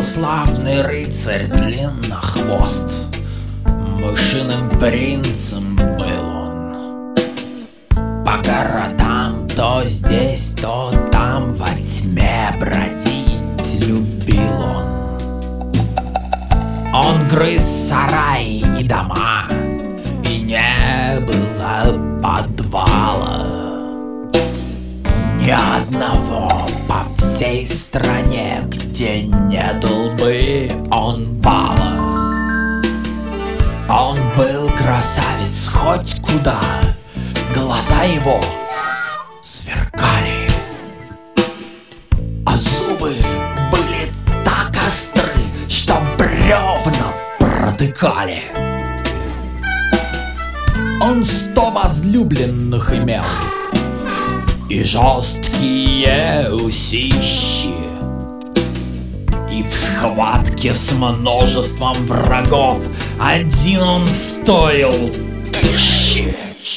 славный рыцарь Длиннохвост, мышиным принцем был он. По городам то здесь, то там во тьме бродить любил он. Он грыз сараи и дома, и не было подвала ни одного по всей стране, где не дал бы он бала. Он был красавец хоть куда, глаза его сверкали, а зубы были так остры, что бревна протыкали. Он 100 возлюбленных имел и жесткие усищи, и в схватке с множеством врагов один он стоил тысячи.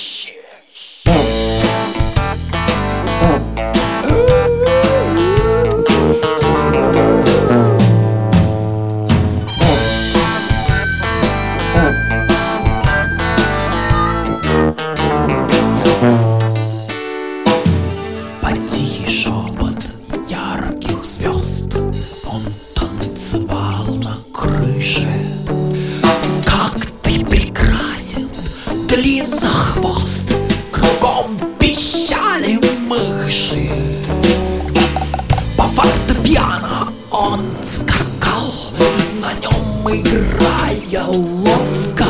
Под тихий шепот ярких звезд он танцевал на крыше. Как ты прекрасен, Длиннохвост, кругом пищали мыши. По фортепиано он скакал, на нем играя ловко.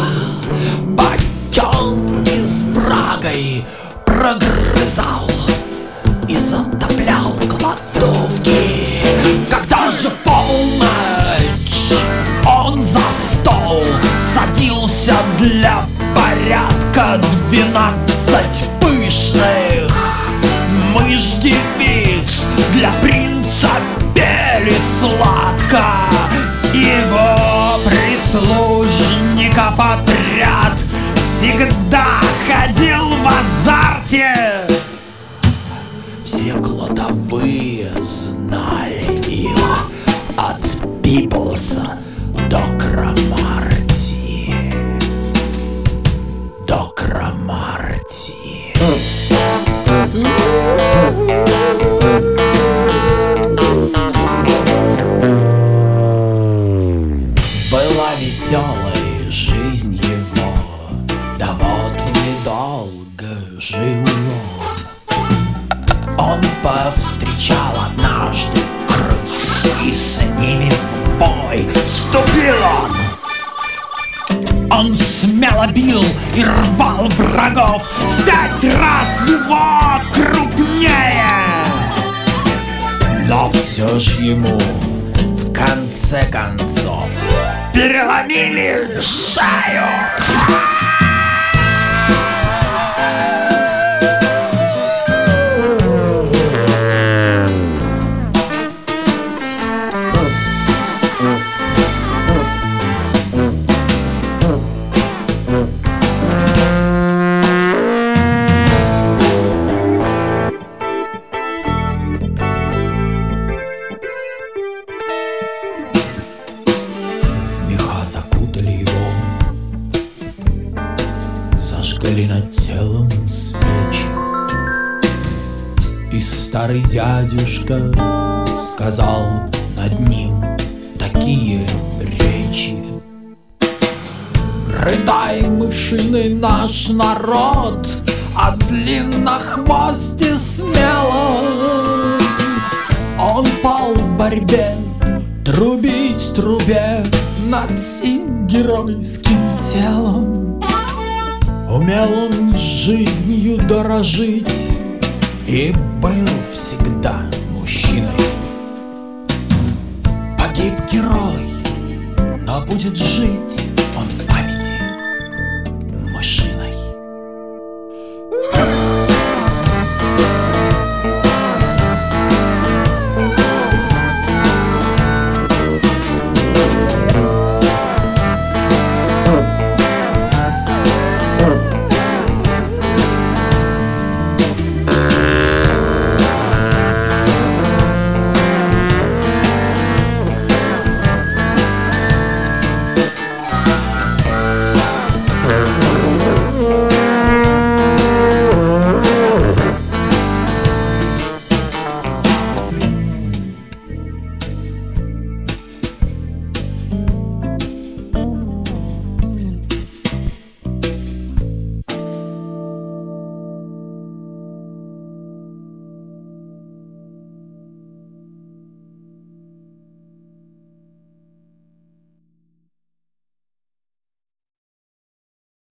Бочонки с брагой прогрызал и затоплял кладовки. Когда же в полночь он за стол садился для порядка, 12 пышных мышь-девиц для принца пели сладко. Его прислужников отряд всегда ходил в азарте. Все кладовые знали их от Пиблса до Крамарти. До Крамарти. Была веселой жизнь его, да вот недолго жил он. Он повстречал однажды крыс, и с ними в бой вступил он. Он смело бил и рвал врагов в 5 раз его крупнее. Но все ж ему в конце концов переломили шею. Закутали его, зажгли над телом свечи, и старый дядюшка сказал над ним такие речи: рыдай, мышиный наш народ, о Длиннохвосте смело. Он пал в борьбе, трубить трубе над сим геройским телом. Умел он жизнью дорожить и был всегда мужчиной. Погиб герой, но будет жить он в